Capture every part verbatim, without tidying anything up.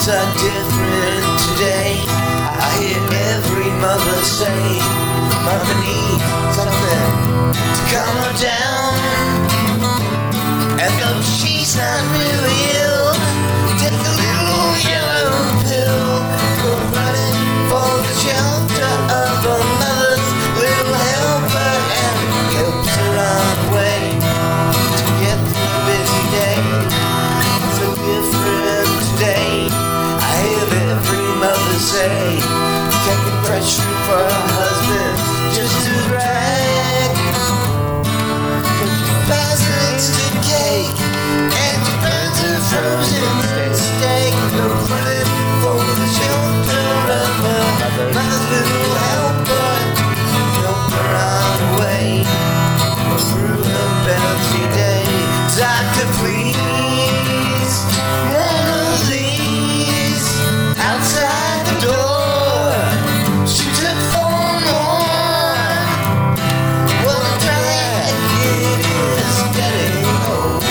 Things are different today. I hear every mother say, Mother needs something to calm her down. And though she's not really ill, take a little yellow pill. Go running for the shelter of a mother's little helper, and helps her on the way to get through a busy day. So different today. I hear every mother say, taking pressure for her husband just to brag. But she buys an instant cake and she burns a frozen steak. No running for the shelter of her mother's little helper. Help her on the way through her bouncy day. Doctor, please, one of these outside the door. She took four more. What a drag it is getting old.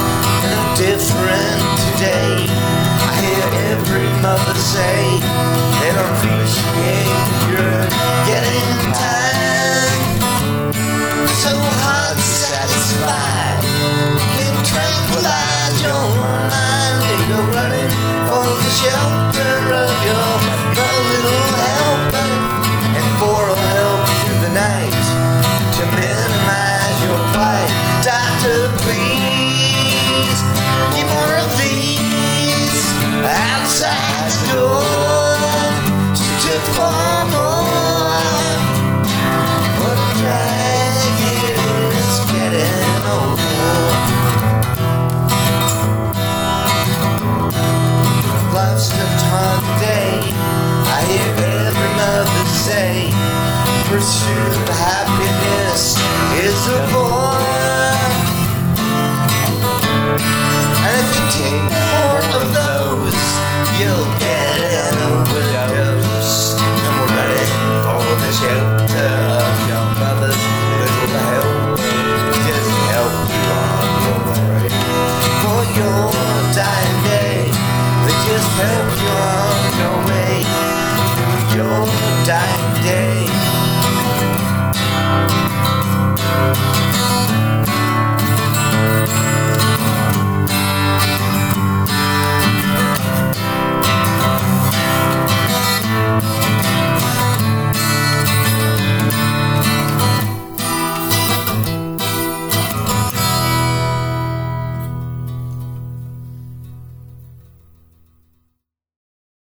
And different today. I hear every mother say,